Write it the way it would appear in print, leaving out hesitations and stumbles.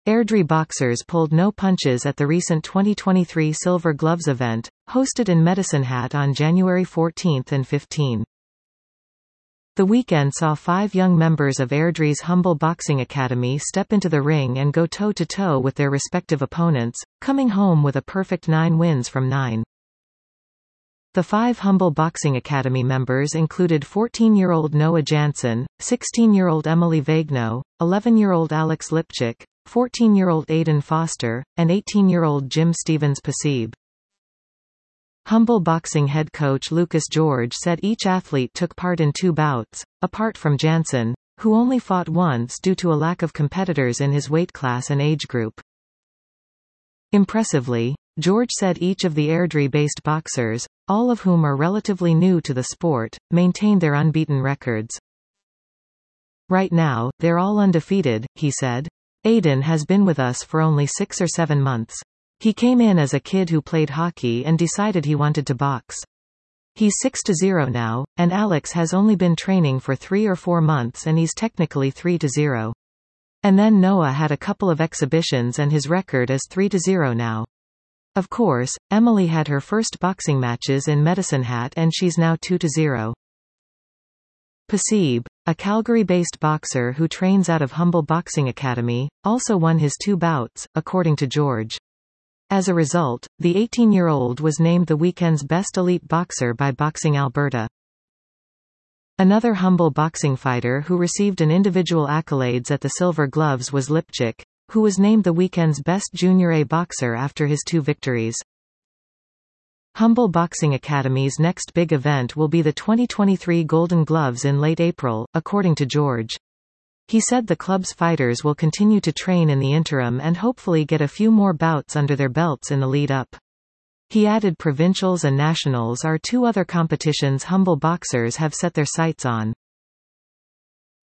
Airdrie boxers pulled no punches at the recent 2023 Silver Gloves event, hosted in Medicine Hat on January 14 and 15. The weekend saw 5 young members of Airdrie's Humble Boxing Academy step into the ring and go toe-to-toe with their respective opponents, coming home with a perfect 9 wins from 9. The 5 Humble Boxing Academy members included 14-year-old Noah Jansen, 16-year-old Emily Vagno, 11-year-old Alex Lipchik, 14-year-old Aidan Foster, and 18-year-old Jim Stevens-Pasib. Humble Boxing head coach Lucas George said each athlete took part in 2 bouts, apart from Jansen, who only fought once due to a lack of competitors in his weight class and age group. Impressively, George said each of the Airdrie-based boxers, all of whom are relatively new to the sport, maintained their unbeaten records. Right now, they're all undefeated, he said. Aidan has been with us for only 6 or 7 months. He came in as a kid who played hockey and decided he wanted to box. He's 6-0 now, and Alex has only been training for 3 or 4 months and he's technically 3-0. And then Noah had a couple of exhibitions and his record is 3-0 now. Of course, Emily had her first boxing matches in Medicine Hat and she's now 2-0. Pasib, a Calgary-based boxer who trains out of Humble Boxing Academy, also won his 2 bouts, according to George. As a result, the 18-year-old was named the weekend's best elite boxer by Boxing Alberta. Another Humble Boxing fighter who received an individual accolades at the Silver Gloves was Lipchik, who was named the weekend's best Junior A boxer after his 2 victories. Humble Boxing Academy's next big event will be the 2023 Golden Gloves in late April, according to George. He said the club's fighters will continue to train in the interim and hopefully get a few more bouts under their belts in the lead-up. He added provincials and nationals are 2 other competitions Humble boxers have set their sights on.